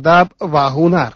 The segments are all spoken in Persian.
ادب و هنر.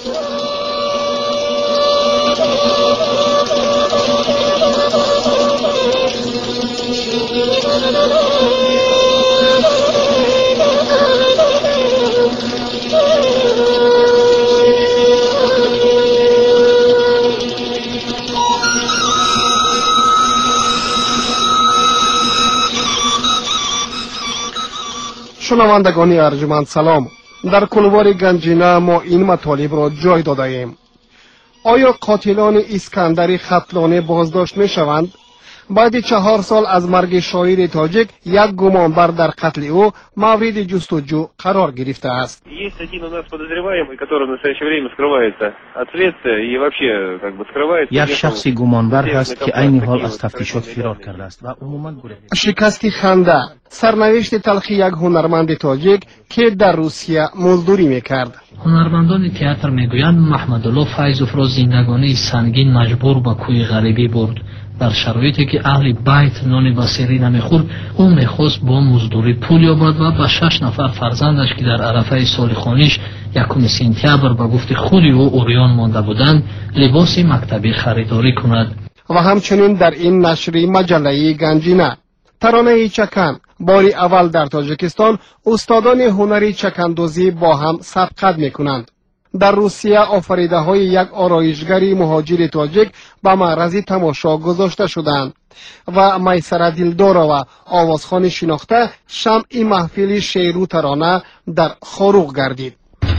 شنوندگان ارجمند سلام. در کلوار گنجینه ما این مطالب را جای داده ایم. آیا قاتلان اسکندر ختلانی بازداشت می شوند؟ بعد 4 سال از مرگ شاعر تاجیک یک گمانبر در قتل او مورد جستجو قرار گرفته است. یک شخص گمانبر هست که عین حال از تفتیشات فرار کرده است و عموما شکست خنده، سرنوشت تلخی یک هنرمند تاجیک که در روسیه مزدوری میکرد. هنرمندان تئاتر میگویند محمدالله فیضوف را زندگانی سنگین مجبور به کوی غریبی برد. در شرایطی که اهل بیت نان بصری نمیخورد، او میخواست با مزدوری پول یابد و به 6 نفر فرزندش که در عرفه سال خانیش 1 سپتامبر به گفت خود او عریان مانده بودند لباس مکتبی خریداری کند. و همچنین در این نشریه مجله گنجینه ترانه چکن باری اول در تاجیکستان استادان هنری چکندوزی با هم سبقت میکنند. در روسیه آفریده های یک آرایشگری مهاجر تاجیک به معرض تماشا گذاشته شدند و میسر دلدار و آوازخوان شناخته شمع محفل شعر و ترانه در خاروق گردید.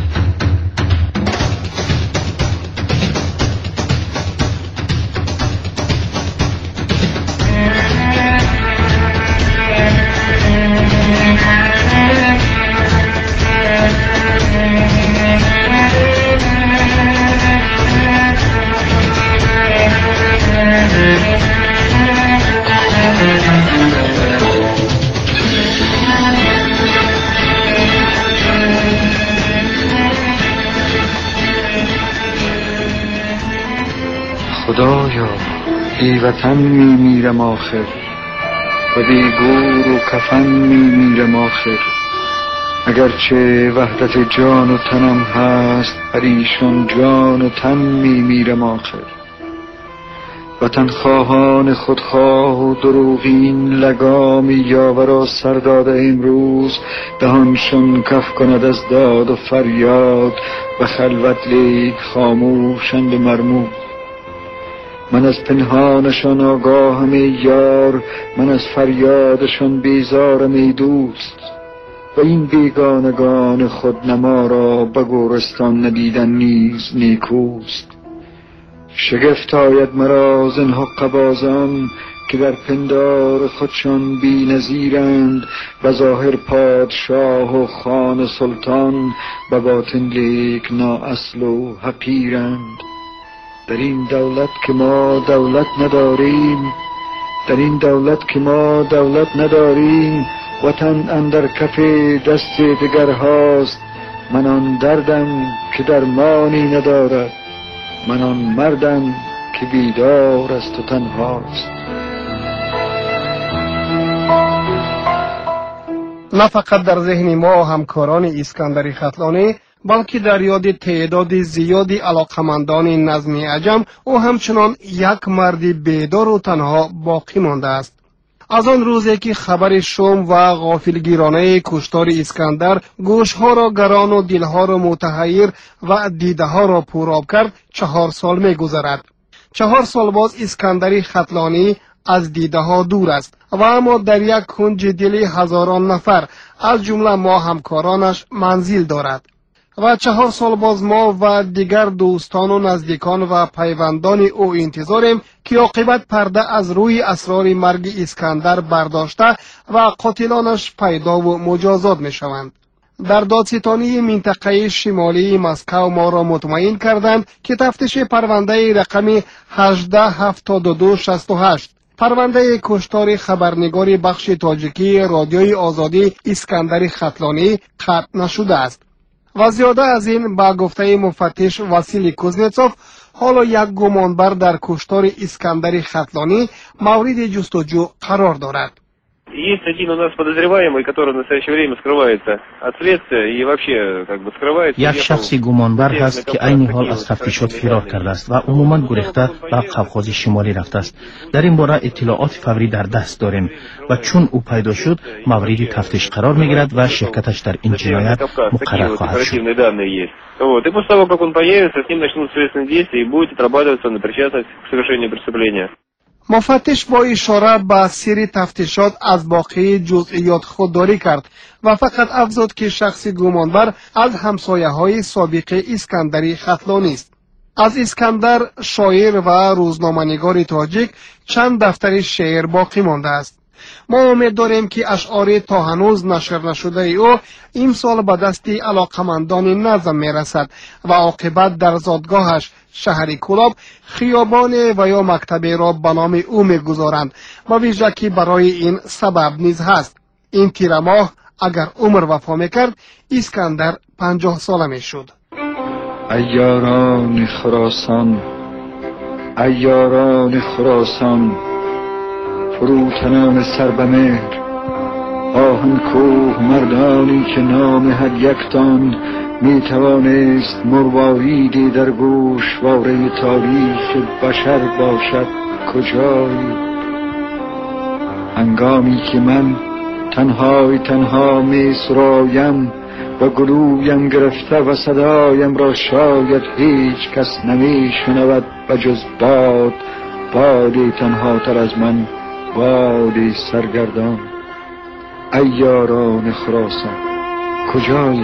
خدایا بی وطن میمیرم آخر و بی گور و کفن میمیرم آخر، اگرچه وحدت جان و تنم هست پریشان جان و تن میمیرم آخر. وطن خواهان خودخواه و دروغین لگام یاورا سر داده امروز دهانشان کف کند از داد و فریاد و خلوت لیک خاموشند و مرموز. من از پنهانشان آگاهم ای یار، من از فریادشان بیزارم ای دوست، و این بیگانگان خودنما را به گورستان ندیدن نیز نیکوست. شگفت آید مرا زین حقه‌بازان که در پندار خودشان بی نظیرند، به ظاهر پادشاه و خان سلطان، به باطن لیک نااصل و حقیرند. در این دولت که ما دولت نداریم، در این دولت که ما دولت نداریم، وطن اندر کف دست دگر هاست. من آن دردم که درمانی ندارد، من آن مردم که بیدار است و تنهاست. نه فقط در ذهن ما همکاران اسکندر ختلانی، بلکه در یاد تعداد زیادی علاقمندان نظم عجم او همچنان یک مرد بیدار و تنها باقی مانده است. از آن روزی که خبر شوم و غافلگیرانه کشتار اسکندر گوشها را گران و دلها را متحیر و دیده ها را پرآب کرد 4 سال می گذرد. 4 سال باز اسکندر ختلانی از دیده ها دور است و اما در یک کنج دل هزاران نفر از جمله ما همکارانش منزل دارد. و 4 سال باز ما و دیگر دوستان و نزدیکان و پیوندان او انتظاریم که عاقبت پرده از روی اسرار مرگ اسکندر برداشته و قاتلانش پیدا و مجازات می شوند. در دادستانی منطقه شمالی مسکو ما را مطمئن کردند که تفتیش پرونده رقم 187268 پرونده کشتار خبرنگار بخش تاجیکی رادیوی آزادی اسکندر ختلانی قطع نشده است. و زیاده از این با گفته مفتش واسیلی کوزنتسوف حالا یک گمانبر در کشتار اسکندر ختلانی مورد جستجو قرار دارد. Есть один у нас подозреваемый, который в настоящее время скрывается от следствия и вообще как бы скрывается. یک شخص گمانبر هست که عین حال از تفتیشات فرار کرده است و عموما گریخته به قفقاز شمالی رفته است. در این باره اطلاعات فوری در دست داریم و چون او پیدا شد مورد تفتیش قرار میگیرد و شرکتش در این جنایت مقرر خواهد شد. Вот. И после того, как он появится, с ним начнут следственные действия и будет отрабатываться на причастность к совершению преступления. مفتش با اشاره به سیر تفتیشات از باقی جزئیات خودداری کرد و فقط افزود که شخص گمانبر از همسایه‌های سابق اسکندری ختلانی است. از اسکندر شاعر و روزنامه‌نگار تاجیک چند دفتر شعر باقی مانده است. ما امید داریم که اشعار تا هنوز نشر نشده او امسال به دست علاقمندان نظم میرسد و عاقبت در زادگاهش شهر کلاب خیابان و یا مکتبی را به نام او میگذارند و ویژه که برای این سبب نیز هست. این تیر ماه اگر عمر وفا میکرد اسکندر 50 ساله میشد. عیاران خراسان، عیاران خراسان، فروتنان سر به مهر، آهن کوه مردانی که نام هر یکتان می توانست مرواریدی در گوشواره تاریخ بشر باشد کجایی؟ هنگامی که من تنها می سرایم و گلویم گرفته و صدایم را شاید هیچ کس نمی شنود بجز بادی تنها تر از من، بادی سرگردان. عیاران خراسان کجایی؟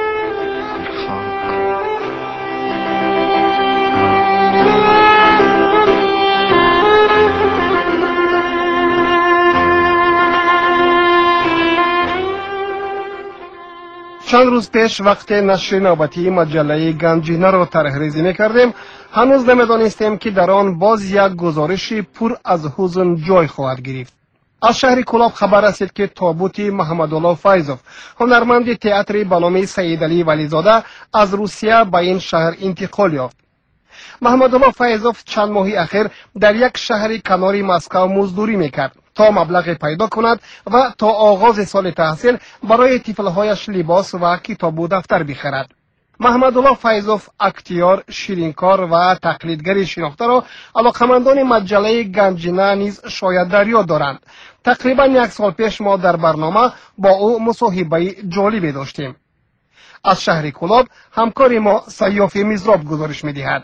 چند روز پیش وقت نشر نوبتی مجله گنجینه را طرحریزی می‌کردیم هنوز نمی‌دانستیم که در آن باز یک گزارش پر از حزن جای خواهد گرفت. از شهر کلاب خبر رسید که تابوت محمدالله فیضوف هنرمند تئاتر به نام سیدعلی ولیزاده از روسیه به این شهر انتقال یافت. محمدالله فیضوف چند ماهی اخیر در یک شهر کنار مسکو مزدوری میکرد تا مبلغ پیدا کند و تا آغاز سال تحصیل برای طفلهایش لباس و کتاب و دفتر بخرد. محمدالله فیضوف اکتیار، شیرینکار و تقلیدگر شناخته را علاقمندان مجله گنجینه نیز شاید در یاد دارند. تقریبا یک سال پیش ما در برنامه با او مصاحبه جالبی داشتیم. از شهر کلاب همکار ما سیاف میزراب گزارش می‌دهد.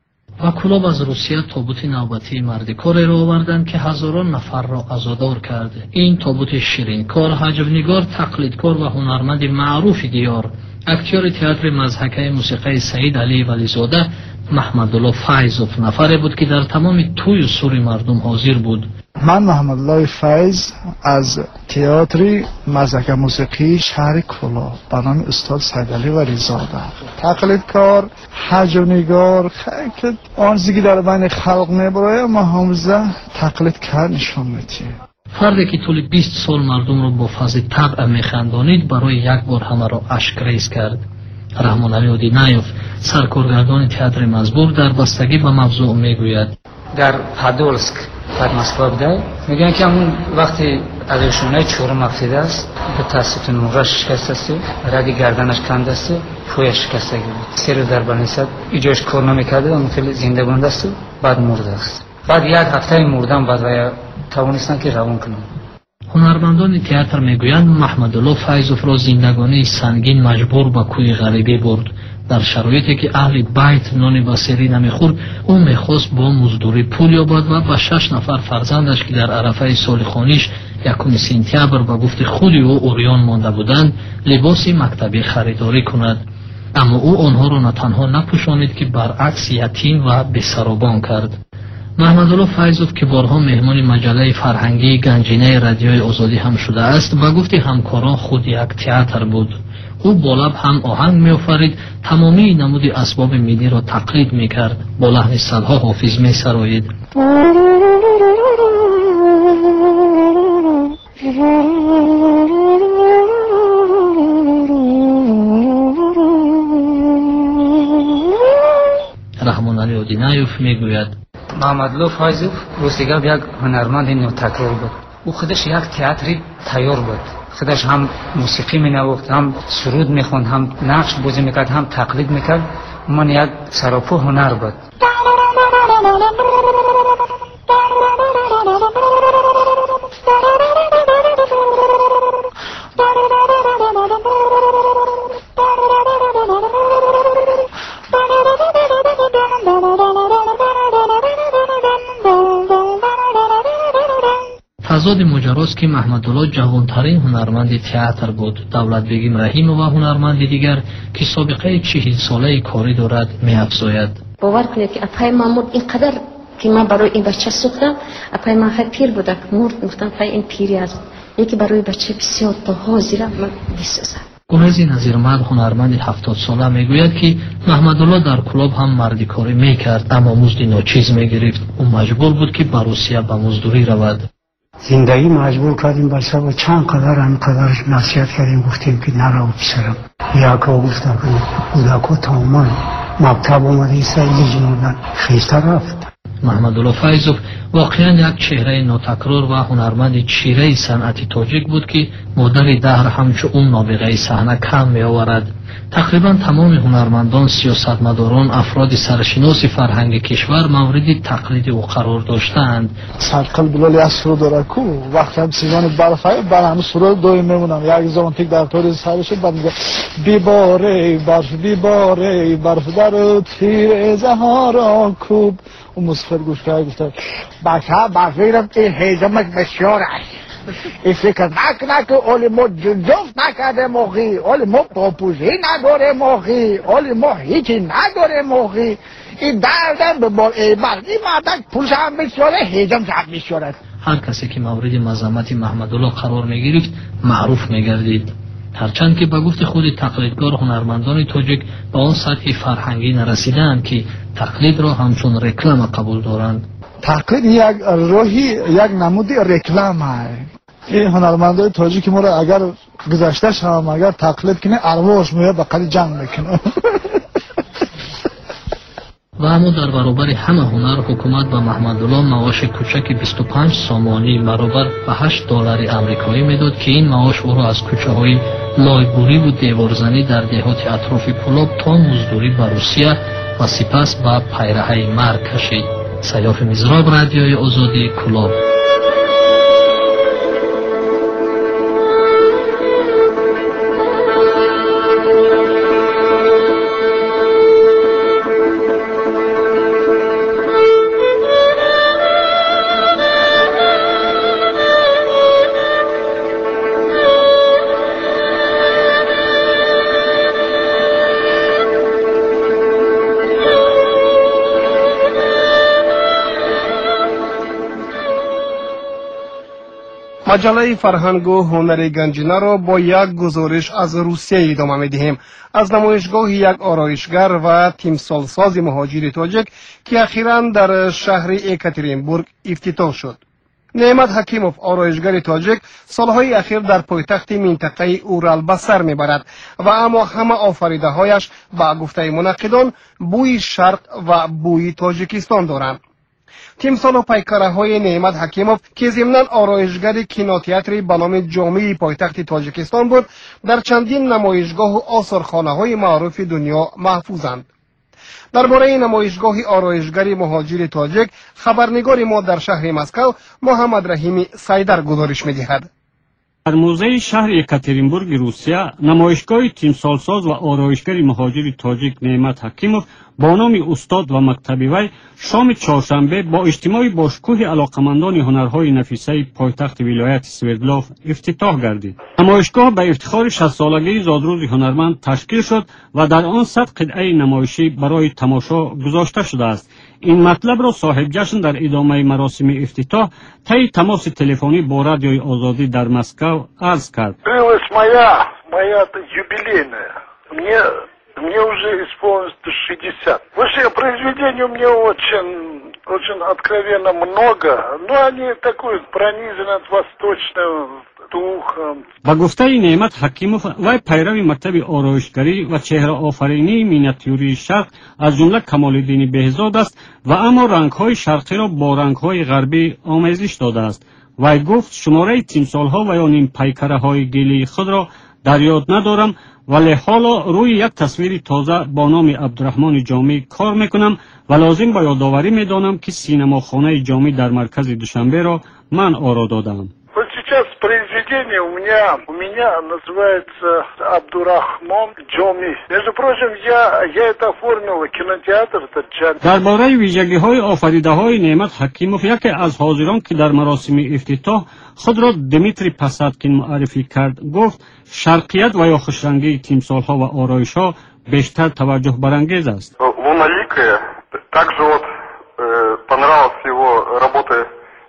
و کلاب از روسیه تابوت نوبتی مردکاری را آوردند که هزاران نفر را عزادار کرده. این تابوت شیرینکار، حجب‌نگار، تقلیدکار و هنرمند معروف دیار، اکتیار تئاتر مضحکه موسیقی سیدعلی ولیزاده محمدالله فیضوف نفری بود که در تمام توی و سور مردم حاضر بود. من محمدالله فیض از تئاتر مضحکه موسیقی شهر کلاب به نام استاد سیدعلی ولیزاده، تقلیدکار، حجب‌نگار، که آن چیزی که در بین خلق میبره ما همزه تقلید کرد نشون میدیم. فردی که طول 20 سال مردم را با فضل طبع میخندانید برای یک بار همه را اشکریز کرد. رحمان علی اودینایوف سرکارگردان تئاتر مزبور در بستگی به موضوع میگوید: در پادولسک در مسکو بوده، میگن که همون وقتی علیشونه چهارم افتیده است به تاسیتون موراش شکسته است، رگ گردنش کنده است، پویش شکسته بود. 3 روز در بنیسد ایجاش کار نمیکرده، اون خیلی زنده مونده است و بعد مرده است. بعد یک هفته مردن بعد و توانستن که روان کنن. هنرمندان تئاتر میگویند محمدالله فیضوف را زندگانی سنگین مجبور به کوی غریبی برد. در شرایطی که اهل بیت نان بسری نمیخورد، او میخواست با مزدوری پول یابد و به 6 نفر فرزندش که در عرفه سال خانیش 1 سپتامبر به گفت خود او عریان مانده بودند لباس مکتبی خریداری کند. اما او آنها را نه تنها نپوشانید که برعکس یتیم و بی‌سروبان کرد. محمدالله فیضوف که بارها مهمان مجله فرهنگی گنجینه رادیوی آزادی هم شده است، به گفت همکاران خود یک تئاتر بود. او با لب هم آهنگ می آفرید، تمامی نمود اسباب ملی را تقلید می کرد، با لحن صدها حافظ می سرایید. رحمان علی اودینایوف می گوید: محمدالله فیضوف روسیگاه یک هنرمند نوتکرار بود. او خودش یک تئاتری تیار بود. خودش هم موسیقی می نواخت، هم سرود می خوند، هم نقش بازی میکرد، هم تقلید میکرد. من یک سراپا هنر بود. فضاد مجراست که محمدالله جوانترین هنرمند تئاتر بود. دولت بیگم رحیم و هنرمند دیگر که سابقه 40 ساله کاری دارد می‌افزاید. باور کنید که اپای مامور اینقدر که من برای این بچه سوختم، اپای من خیلی پیر بود که مرد، گفتم پای این پیری است، یکی برای بچه بسیار باها زیرا من بسازم. گلزی نظیرمرد هنرمند 70 ساله میگوید که محمدالله در کلاب هم مردی کاری میکرد، اما مزد ناچیز میگرفت. او مجبور بود که به روسیه به مزدوری رود. زندگی مجبور کردیم بچه و چند قدر همقدر نصیحت کردیم، گفتیم که نرو پسرم. یکا گفتم که کودکو تماما مکتب آمده سعیدی جنوبن خیسته رفت. محمدالله فیضوف واقعا یک چهره ناتکرار و هنرمند چیره صنعت تاجیک بود که مادر دهر همچون اون نابغه صحنه کم می آورد. تقریبا تمام هنرمندان، سیاستمداران، افراد سرشناس فرهنگ کشور مورد تقلید او قرار داشتند. سرقل بلالی از سرود داره کو وقتی هم سیزان برفای برهم سرود دوی میمونم. یک زمان تک در طور سرش بند بیباره برف در تیر زهارا کوب و موسیقی گوش کرده گفته بچه برفیرم این هیزمک بسیار است. این فکر نکنه که اولی ما جفت نکرده موقعی، اولی ما پاپوزی نداره موقعی، اولی ما هیچی نداره موقعی. این دردم به بار ایبر این مردک پولش هم بسیاره، هیزم هم بسیاره. هر کسی که مورد مذمت محمدالله قرار میگرفت معروف میگردید. هرچند که به گفت خود تقلیدگار هنرمندان تاجیک به آن سطح فرهنگی نرسیدند که تقلید را همچون رکلام قبول دارند. تقلید یک روحی، یک نمودی رکلام است. این هنرمندان تاجیک ما را اگر گذشتهش هم اگر تقلید کنه ارواحش میاد بقیل جنگ میکنه. و اما در برابر همه هنر حکومت به محمدالله معاش کوچک 25 سامانی برابر به $8 آمریکایی میداد که این معاش او را از کوچه های لایبوری و دیوارزنی در دهات اطراف کلاب تا مزدوری به روسیه و سپس به پیرهه مرگ کشید. سیاف میزراب، رادیوی آزادی، کلاب. مجله فرهنگ و هنر گنجینه را با یک گزارش از روسیه ادامه می‌دهیم. از نمایشگاه یک آرایشگر و تیمسالساز مهاجر تاجیک که اخیراً در شهر یکاترینبورگ افتتاح شد. نعمت حکیموف آرایشگر تاجیک سالهای اخیر در پایتخت منطقه اورال به سر میبرد و اما همه آفریده‌هایش با گفته منقدان بوی شرق و بوی تاجیکستان دارند. تیمسال و پیکره های نعمت حکیموف که ضمناً آرایشگر کینوتئاتری به نام جامعه پایتخت تاجیکستان بود، در چندین نمایشگاه و آثارخانه های معروف دنیا محفوظند. درباره نمایشگاه آرایشگر مهاجر تاجیک خبرنگار ما در شهر مسکو محمد رحیمی سایدر گزارش می‌دهد. در موزه شهر یکاترینبورگ روسیه نمایشگاه تیمسالساز و آرایشگر مهاجر تاجیک نعمت حکیموف با نام استاد و مکتبی وی شام چهارشنبه با اجتماع باشکوه علاقمندان هنرهای نفیسه پایتخت ولایت سوردلوف افتتاح گردید. نمایشگاه به افتخار 60 سالگی زادروز هنرمند تشکیل شد و در آن 100 قطعه نمایشی برای تماشا گذاشته شده است. این مطلب را صاحب جشن در ادامه مراسم افتتاح طی تماس تلفنی با رادیوی آزادی در مسکو عرض کرد. моя юбилейная. Мне уже исполнилось 60. Вообще произведений у меня очень откровенно много, но они такой пронизаны от восточного духа. با گفته نعمت حکیموف وی پیرو مکتب آرایشگری و چهره آفرینی مینیاتوری شرق از جمله کمال‌الدین بهزاد است و اما رنگ‌های شرقی را با رنگ‌های غربی آمیزش داده است. وی گفت شماره تیمسالها و یا نیم پیکره های گلی خود را در یاد ندارم، ولی حالا روی یک تصویر تازه با نام عبدالرحمن جامی کار میکنم و لازم به یادآوری میدانم که سینماخانه جامی در مرکز دوشنبه را من آرا دادم. Вот сейчас произведение у меня называется Абдурахман Джоми. Между прочим, я это оформил в кинотеатр Джан. درباره ویژگی‌های آفریده‌های نعمت حکیموف یکی از حاضران که در مراسم افتتاح خود را دمیتری پساتکین معرفی کرد گفت شرقیت و یا خوشرنگی تیمسال‌ها و آرایش‌ها بیشتر توجه برانگیز است. Луналикая, также вот понравилась его работа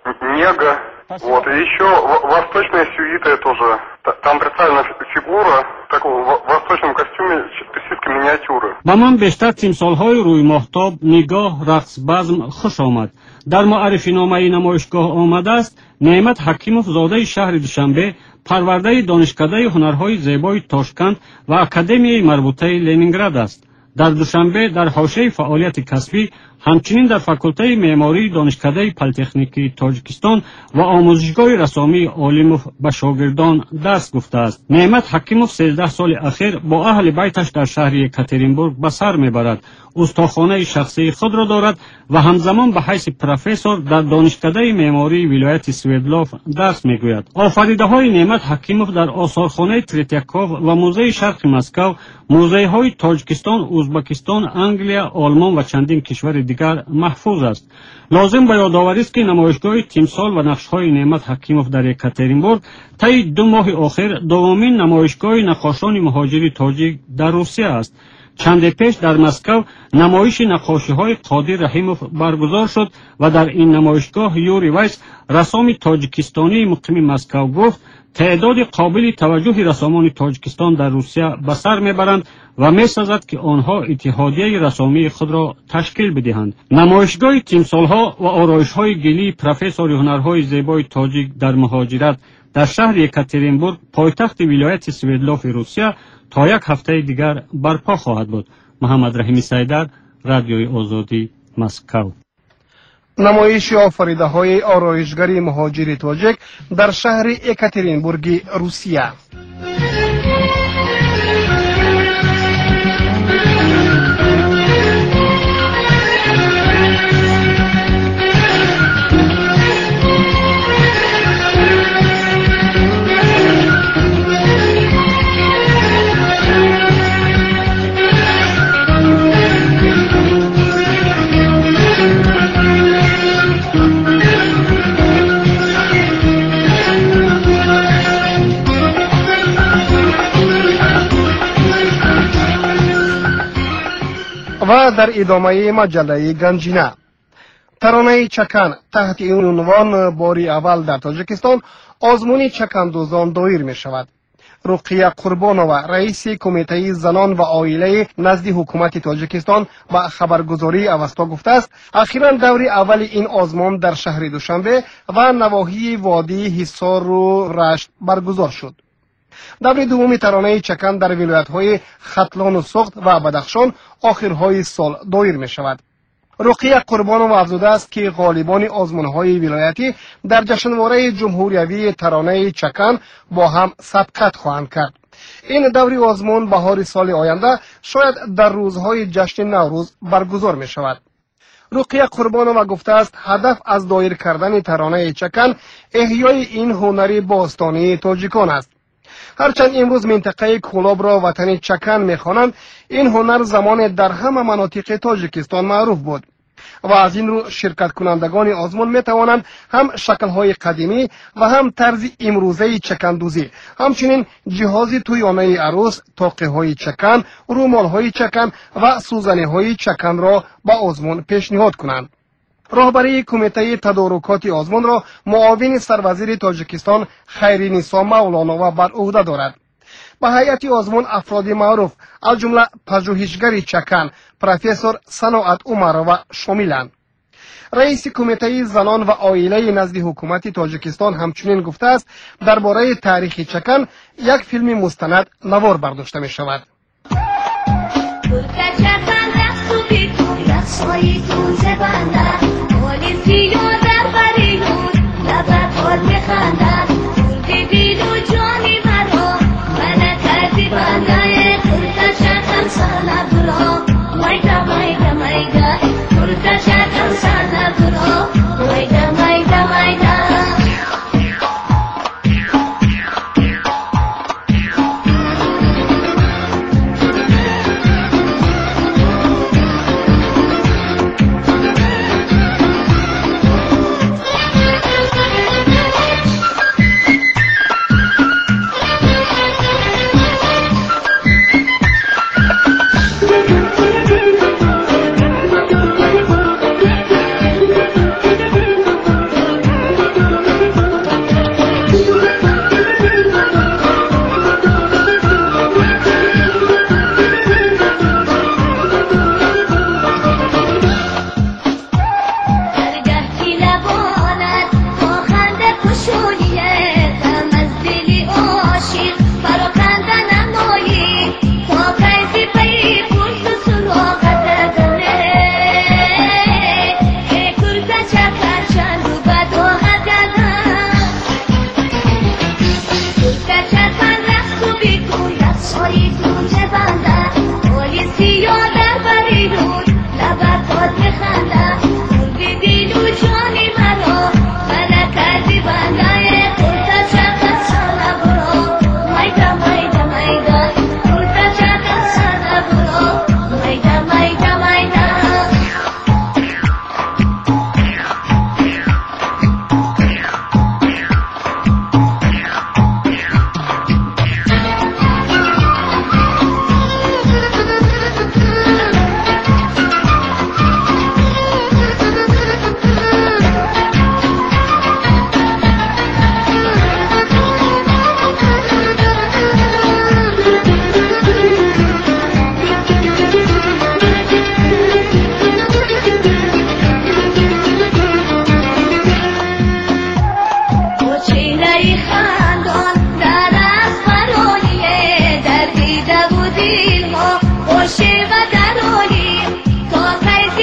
Нега. Вот, и еще восточная сюита тоже. Там представлена фигура в таком восточном костюме персидской миниатюры. با من بیشتر تیمسال‌های روی ماهتاب، نگاه، رقص بزم خوش آمد. در معرفی نامه نمایشگاه آمده است نعمت حکیموف زاده شهر دوشنبه، پرورده دانشکده هنرهای زیبای تاشکند و اکادمی مربوطه لنینگراد است. در دوشنبه در حوزه فعالیت کسبی همچنین در فاکولته معماری دانشکده پلی‌تکنیکی تاجیکستان و آموزشگاه رسامی عالموف به شاگردان درس گفته است. نعمت حکیموف 13 سال اخیر با اهل بیتش در شهر یکاترینبورگ به سر میبرد. استاخانه شخصی خود را دارد و همزمان به حیث پروفسور در دانشکده معماری ولایت سویدلاف درس میگوید. آفریده‌های نعمت حکیموف در آثارخانه تریتیاکوف و موزه شرق مسکو، موزه‌های تاجیکستان، ازبکستان، انگلیا، آلمان و چندین کشور دیگر محفوظ است. لازم به یادآوری است که نمایشگاه تیمسال و نقش‌های نعمت حکیموف در یکاترینبورگ طی 2 ماه اخیر دومین نمایشگاه نقاشان مهاجری تاجیک در روسیه است. چند پیش در مسکو نمایش نقاشی‌های قادر رحیموف برگزار شد و در این نمایشگاه یوری وایس رسام تاجیکستانی مقیم مسکو گفت تعداد قابل توجه رسامان تاجیکستان در روسیه به سر میبرند و می‌سازد که آنها اتحادیه رسامی خود را تشکیل بدهند. نمایشگاه تیمسال‌ها و آرایش‌های گلی پروفسور هنرهای زیبای تاجیک در مهاجرت در شهر یکاترینبورگ پایتخت ولایت سویدلاف روسیه تا یک هفته دیگر برپا خواهد بود. محمد رحیمی سیدر، رادیوی آزادی، مسکو. نمایش آفریده‌های آرایشگری مهاجری تاجیک در شهر یکاترینبورگ روسیه. و در ادامه مجله گنجینه ترانه چکن تحت این عنوان باری اول در تاجیکستان آزمون چکندوزان دایر می شود. رقیه قربانова رئیس کمیته زنان و عائله نزد حکومت تاجیکستان با خبرگزاری اوستا گفته است اخیراً دور اول این آزمون در شهر دوشنبه و نواحی وادی حصار و رشت برگزار شد. دور دوم ترانه چکن در ولایت‌های ختلان و سوخت و بدخشان آخرهای سال دایر می شود. رقیه قربانова افزوده است که غالبان آزمون‌های ولایتی در جشنواره جمهوریوی ترانه چکن با هم سبقت خواهند کرد. این دوری آزمون بهار سال آینده شاید در روزهای جشن نوروز برگزار می شود. رقیه قربانова گفته است هدف از دایر کردن ترانه چکن احیای این هنر باستانی تاجیکان است. هرچند امروز منطقه کولاب را وطن چکن می‌خوانند، این هنر زمان در همه مناطق تاجیکستان معروف بود و از این رو شرکت کنندگان آزمون می‌توانند هم شکل‌های قدیمی و هم طرز امروزه چکندوزی، همچنین جهاز تویانه عروس، طاقه‌های چکن، رومال‌های چکن و سوزنی‌های چکن را با آزمون پیشنهاد کنند. راهبری کمیته تدارکات آزمون را معاون سروزیر تاجیکستان خیرنیسا مولانا بر عهده دارد. به هیئت آزمون افراد معروف از جمله پژوهشگر چکن پروفسور صناعت عمرova شاملند. رئیس کمیته زنان و عائله نزد حکومت تاجیکستان همچنین گفته است درباره تاریخ چکن یک فیلم مستند نوار برداشته می شود. Свои тузе банда, поле сию да париют, да подводных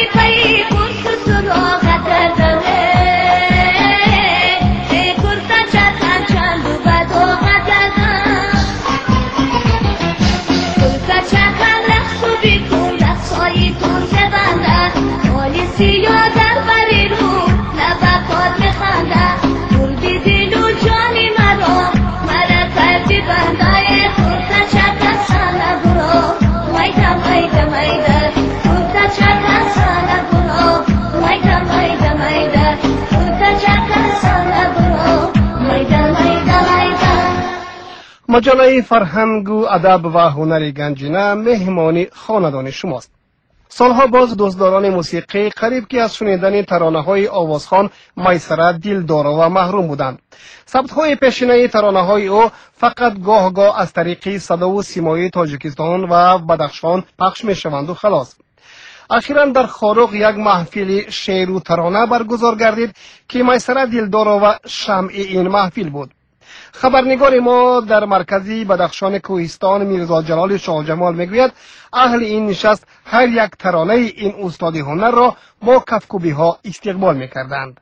مجله فرهنگ و ادب و هنر گنجینه مهمان خاندان شماست. سالها باز دوستداران موسیقی قریب که از شنیدن ترانه‌های آوازخوان میسره دلدار و محروم بودند. ثبت‌های پیشینه ترانه‌های او فقط گاه از طریق صدا و سیمای تاجیکستان و بدخشان پخش می‌شوند و خلاص. اخیراً در خاروق یک محفل شعر و ترانه برگزار گردید که میسره دلدار و شمع این محفل بود. خبرنگار ما در مرکزی بدخشان کوهستان میرزا جلال شاه جمال میگوید اهل این نشست هر یک ترانه این استاد هنر را با کفکوبی ها استقبال میکردند.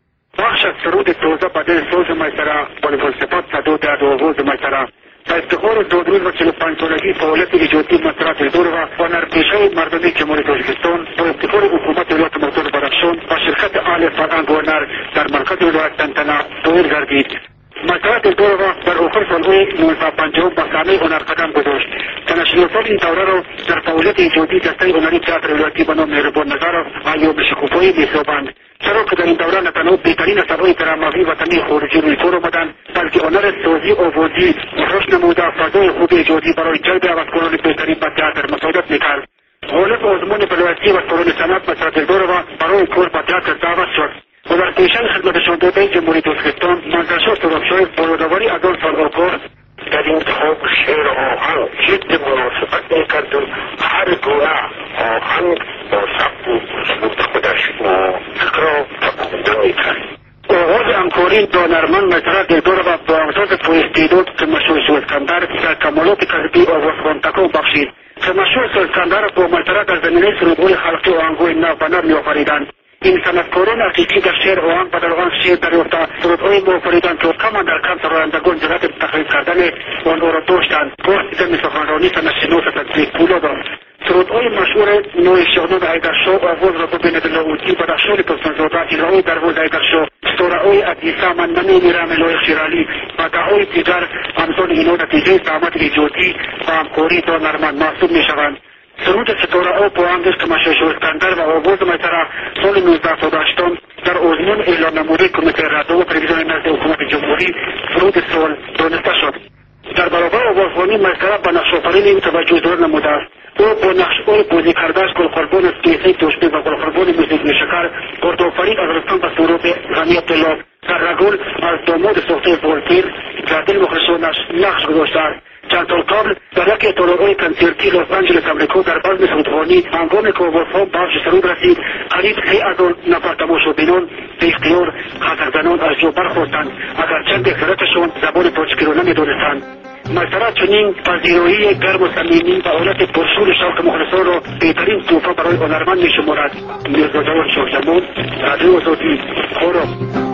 بخش از سرود توزه بدل سوز میسره بلفلسفات صدو درد و آواز میسره در افتخار دودروز و 45 سالگی فعالیت ایجادی مسرح دلدار و هنرپیشه مردمی جمهوری تاجیکستان با افتخار حکومت ولایت مختار بدخشان و شرکت اهل فرهنگ و هنر در مرکز ولایت تنتنه دایر گردید. مسرح دلدار را در آخر سالهای 1950 با صحنه هنر قدم گذاشت. تنشیات این دوره را در فعالیت ایجادی دسته هنری تئاتر ولایتی به نام مهربان نظر و ایوب شکوفایی می‌یابند، چرا که در این دوره نه تنها بهترین اثرهای درامایی وطنی خارجی روی کار آمدند، بلکه هنر سازی آوازی رشد نموده فضای خوب ایجادی برای جلب هوسکنان بهترین به تئاتر مساعدت می‌کرد. غالب آزمون ولایتی و سالن صنعت مسرح دلدار را برای کار به تئاتر دعوت شد. هنرپیشه خدمتشان داده جمهوری تاجیکستان منتشر سرابشاه بارودواری از آن سالها کار در این انتخاب شعر آهنگ جد مناسبت میکرد و هر گونه آهنگ با سبک و اسلوب خودش موسیقی را تکامل میکرد. آغاز همکاری دانرمند میسره دلدار و با امتیاز پراستعداد که مشهور اسکندر در کمالات کسبی آوازخوان تکان بخشید که مشهور اسکندر با میسره در زمینه سرودهای خلقی و آهنگهای نو و نر میآفریدند. این صنعتکاران حقیقی در شعر آهنگ و در آن شعر دریافته سرودهای میآفریدند که کم در کم سرایندگان جرأت تقلید کردن آنها را داشتند. گاه دیگر سخنرانی سنت‌شناس تطبیق پولا داشت. سرودهای مشهور نوع شاهنامه حیدرشاه آواز را به بین لاهوتی بدخشان پستانزاده الهه دروازه حیدرشاه ستاره‌های عدیسه من نمیمیرم لایق شیرالی و ده‌های دیگر امثال اینها نتیجه زحمت ایجادی و همکاری دانرمند محسوب میشوند. سرود ستاره‌ها با آهنگش که مشهور اسکندر و آواز میسره سال 1980 در آزمون اعلام نموده کمیته رادیو و تلویزیون نزد حکومت جمهوری فرود سال دانسته شد. در برابر آوازخوانی میسره به نقش‌آفرینی توجه دار نموده است. او با نقش‌های بازی کرده‌اش گلخربان کیسه توشبه و گلخربان موزیک شکر گردآفرین از رستم و سهراب غنی عبدالله در رگل از داماد ساخته والتیر در دل مخلصانش نقش گذاشته است. چند سال قبل در یکی تالارهای کنسرتی لس آنجلس امریکا در بزم سرودخوانی هنگامی که آوازخوان به بخش سرود رسید قریب 3,000 نفر تماشابینان به اختیار خطرزنان از جا برخاستند اگرچند اکثریتشان زبان تاجیکی را نمی‌دانستند. میسره چنین پذیرایی گرم و صمیمی و حالت پرشور شوق مخلصان را بهترین تحفه برای هنرمند می‌شمارد. میرزا جلال شاه جمال، رادیو آزادی، خرم.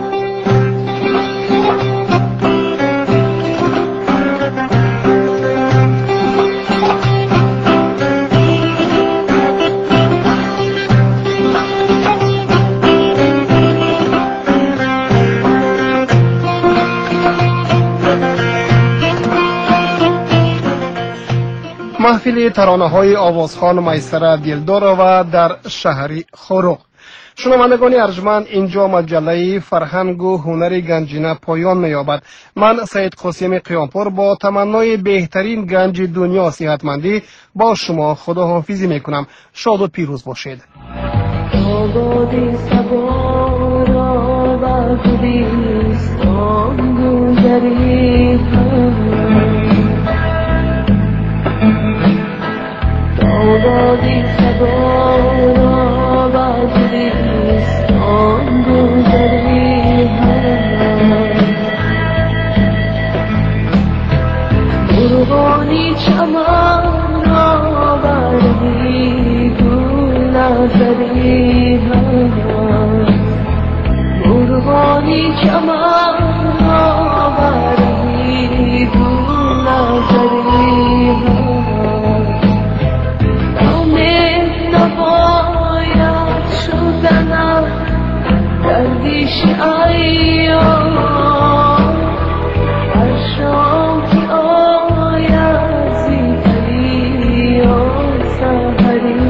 محفل ترانه‌های آوازخوان میسره دلدار و در شهر خاروق. شنوندگان ارجمند، اینجا مجله فرهنگ و هنر گنجینه پایان می‌یابد. من سید قاسم قیامپور با تمنای بهترین گنج دنیا صحتمندی با شما خداحافظی میکنم. شاد و پیروز باشید. آبادی سبارا و گریستان گذری مرغانی چمان را بردی گل نظری دیوانی چمان آوری دون نظری امید نباید شدنم دردیش ایام هر شام که آید زیدری یا سهری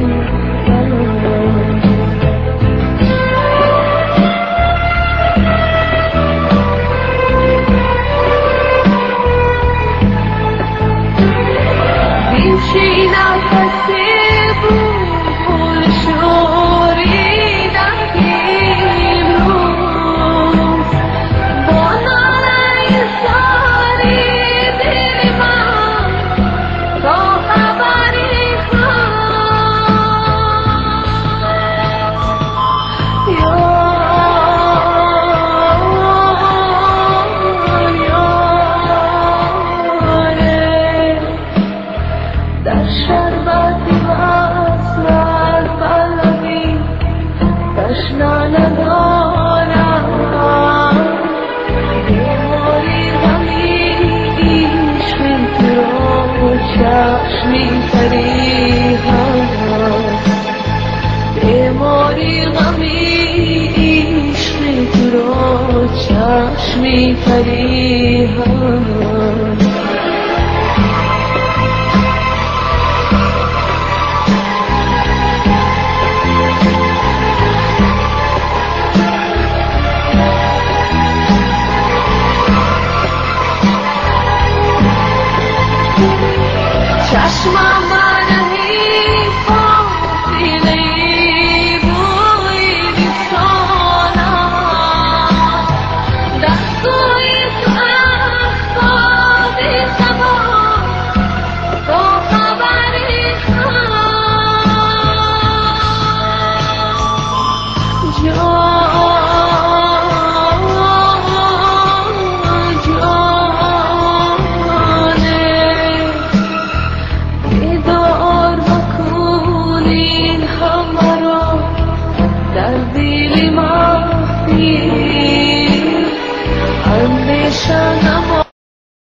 بیشی نفسی بود شوری دهیم روز با نارای ساری دل من تا خبری خواست در شربتی وصلت بلدی تشنه ندارم بیماری غمی عشق تو را چشمی فریحان بیماری غمی عشق تو را چشمی فریحان